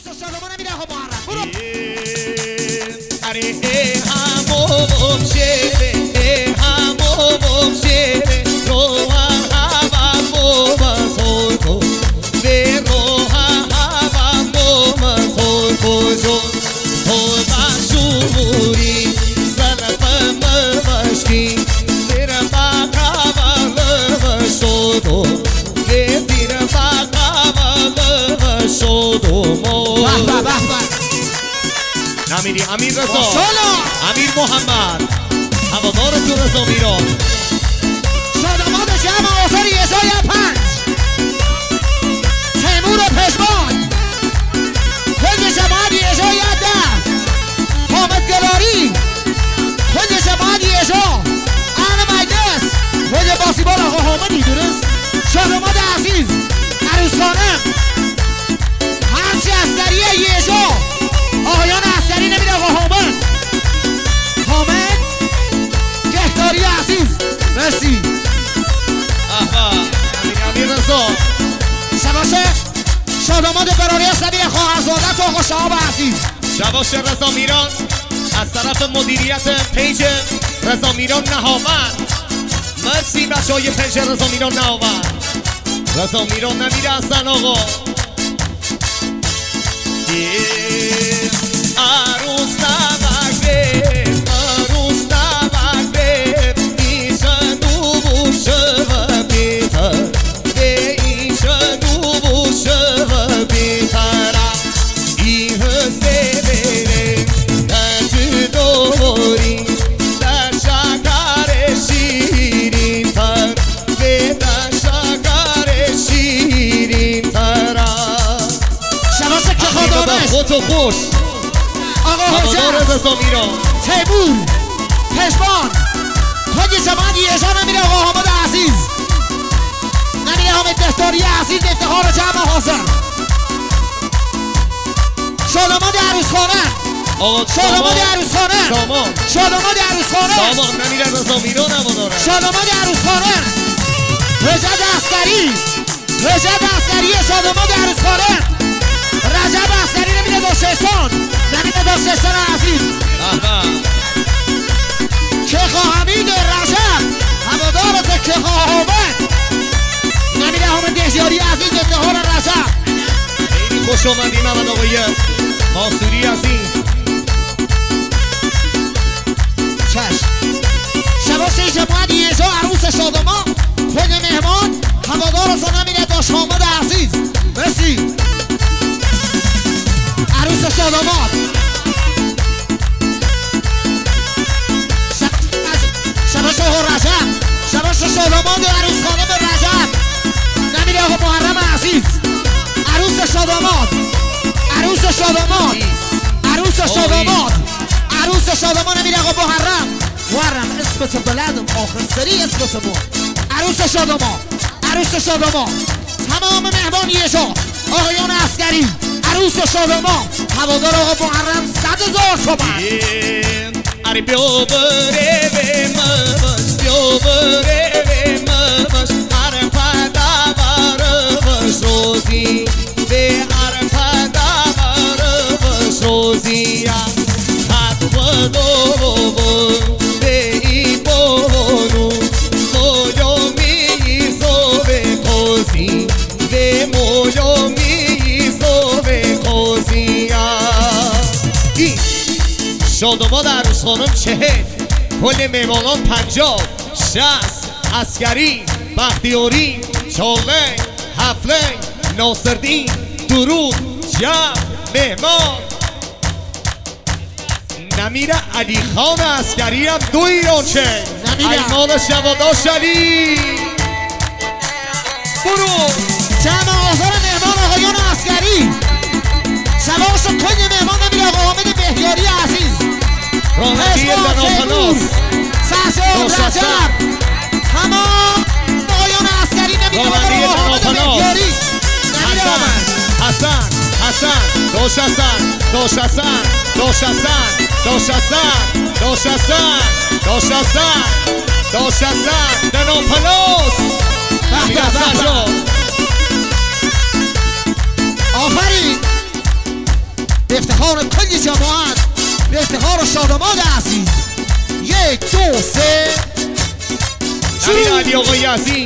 عروس شادمان نمیره آقا محرم برو اره همو شیره همو شیره رو هوا مسو به رو هوا مسو جو تو باشوری زلف مشکی زیر باقاول شدو زیر باقاول شدو نمیری امیر رضا امیر محمد هوادار تو رضا میران شادمان جمع آثار یزای 5 تیمور پشمان خود جماعت یزای 10 حامد گلاری خود جماعت یزا اهل مجلس خود باسیبال آقا حامدی درست شادمان عزیز عروس خانم هرچی اسکریه یزا آقایان عسکری نمیره آقا حامد گهداری عزیز مرسی امیر رضا شباشه شاداماد براری نبیره خواهرزادت آقا شهاب عزیز شباشه رضا میران از طرف مدیریت پیج رضا میران نهاوند مرسی بچه های پیج رضا میران نهاوند رضا میران نمیره اصلا آقا عروس نبگه عروس نبگه ایشن دوبوشه و بیتر به ایشن دوبوشه و بیتر این هسته بره تنج دوری در شکر شیرین تر به در شکر شیرین تر شباسه که خدامش خود و خوش آقا هوادار حجت رضا میران تیمور پشمان خود جماعت یزا نمیره آقا حامد عزیز نمیره حامد دستاری عزیز افتخار جمع حاضر شاداماد عروس خانه شاداماد عروس خانه شاداماد عروس خانه سامان نمیره رضا میران هواداره شاداماد عروس خانه رجب عسکری شاداماد عروس خانه رجب عسکری نمیره داشتستان نمیره داشتستان عزیز که حمید رجب هوادار از که حامد نمیره حامد دهیاری عزیز افتخار رجب خیلی خوش آمدی محمد آقای ماسوری عزیز چشم شباسه جماعت یزا عروس شادمان خود مهمان هوادار از نمیره داشت حامد عزیز مرسی عروس شادمان شباسه رجب شباسه شادمان عروس خانم رجب نمیره آقا محرم عزیز عروس شادمان عروس شادمان عروس شادمان عروس شادمان نمیره آقا محرم اسمت بلدم آخر سری اسمت ما عروس شادمان عروس شادمان تمام مهمان یزا آقایان عسکری عروس شادمان هوادار آقا محرم 100,000 تومان اره بیو بره به ممش بیو بره به ممش اره پدا باره بش روزی به اره پدا باره بش روزی حد و دو به ای بونو مویو میزو به خوزی به مویو میزو به خوزی شادمان عروس خانم 40 کل مهمانان 50 60 عسکری بختیاری چاله حفله ناصردین درود جمع مهمان نمیره علی خان عسکری هم 2 ایرانچه ایمان شواداش علی برو جمع آزار مهمان آقایان عسکری شباش کل مهمان نمیره آقا حامد بهیاری عزیز رانندگی بناپلاس سعشان رجب تمام آقایان عسکری نمیره آقا حامد بهیاری حسن دوش حسن بناپلاس آفرین به افتخار کل جماعت، به افتخار شادماد عزیز. 1 2 3 نبیل علی آقای عزیز